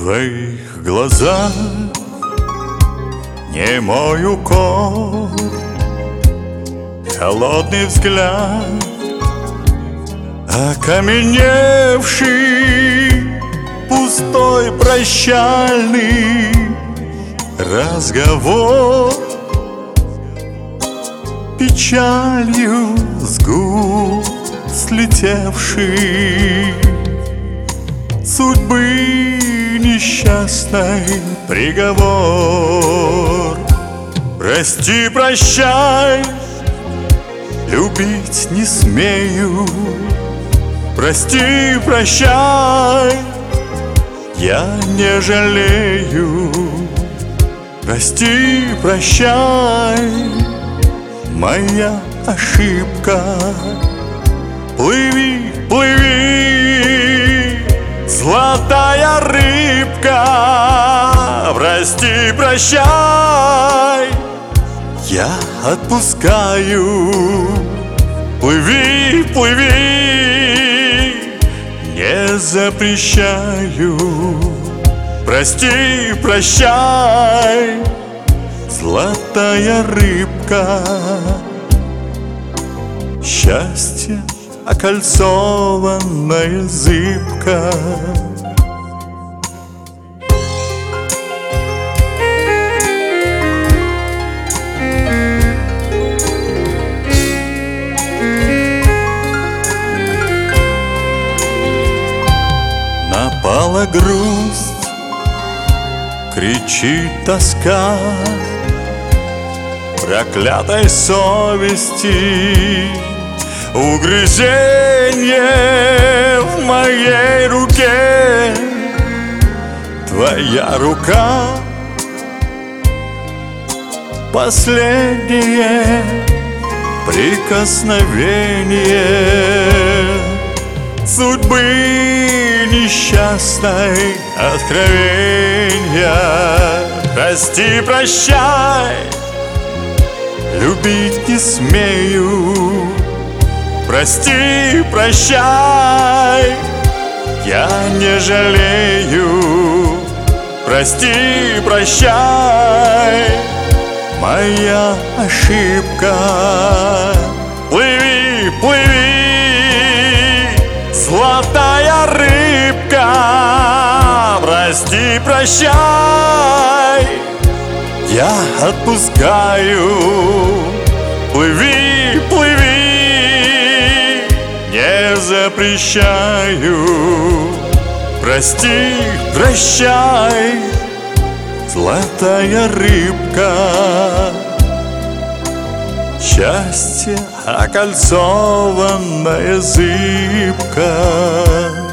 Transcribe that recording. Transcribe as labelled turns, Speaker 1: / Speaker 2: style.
Speaker 1: твоих глазах немой укор, холодный взгляд, окаменевший, пустой прощальный разговор, печалью с губ слетевший, судьбы несчастной приговор. Прости, прощай, любить не смею. Прости, прощай, я не жалею. Прости, прощай, моя ошибка. Плыви, плыви, золотая рыбка. Прости, прощай, я отпускаю. Плыви, плыви, не запрещаю. Прости, прощай, золотая рыбка. Счастье окольцованное зыбко. Напала грусть, кричит тоска проклятой совести. Угрызенье в моей руке, твоя рука последнее прикосновение судьбы несчастной откровения. Прости, прощай, любить не смею. Прости, прощай, я не жалею. Прости, прощай, моя ошибка. Плыви, плыви, золотая рыбка. Прости, прощай, я отпускаю. Плыви, плыви, не запрещаю. Прости, прощай, золотая рыбка. Счастье окольцованное зыбко.